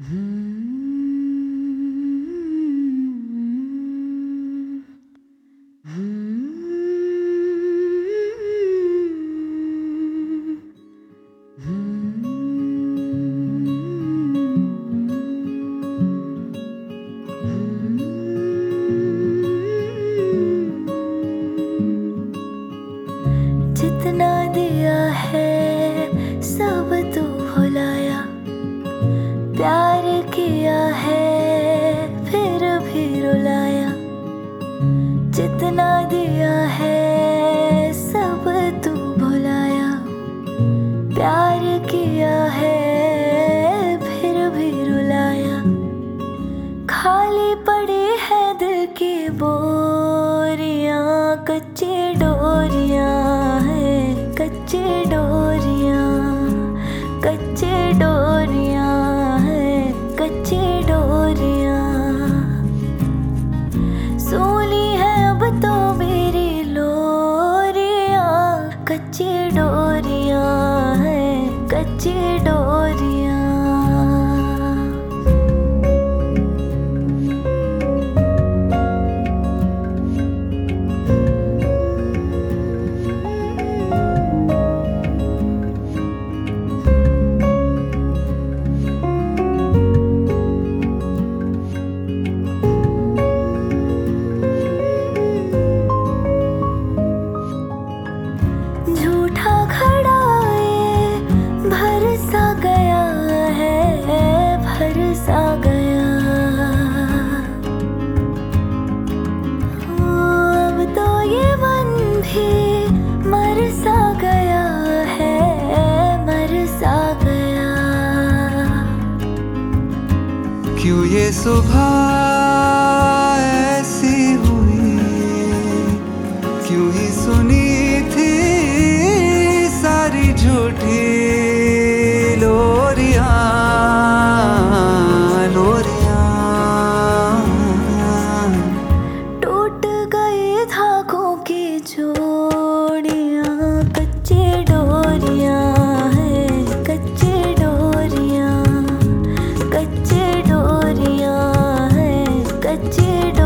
जितना दिया है सब तू भुलाया, प्यार किया है फिर भी रुलाया। जितना दिया है सब तू भुलाया, प्यार किया है फिर भी रुलाया। खाली पड़ी है दिल की बोरियां, कच्ची डोरियां है, कच्ची डोरियां, कच्ची डोरियां है, कच्ची डोरियां। सूली है अब तो मेरी लोरियां, कच्ची डोरियां है, कच्ची डोरियां। झूठा खड़ा ये भरसा गया है, भरसा गया। अब तो ये मन भी मरसा गया है, मरसा गया। क्यों ये सुबह ऐसी हुई, क्यों ही सुनी थी सारी झूठी लोरियां, लोरियां। टूट गई धागों की जोड़ियां, कच्ची डोरियां है, कच्ची डोरियां, कच्ची डोरियां है, कच्ची डोरियां।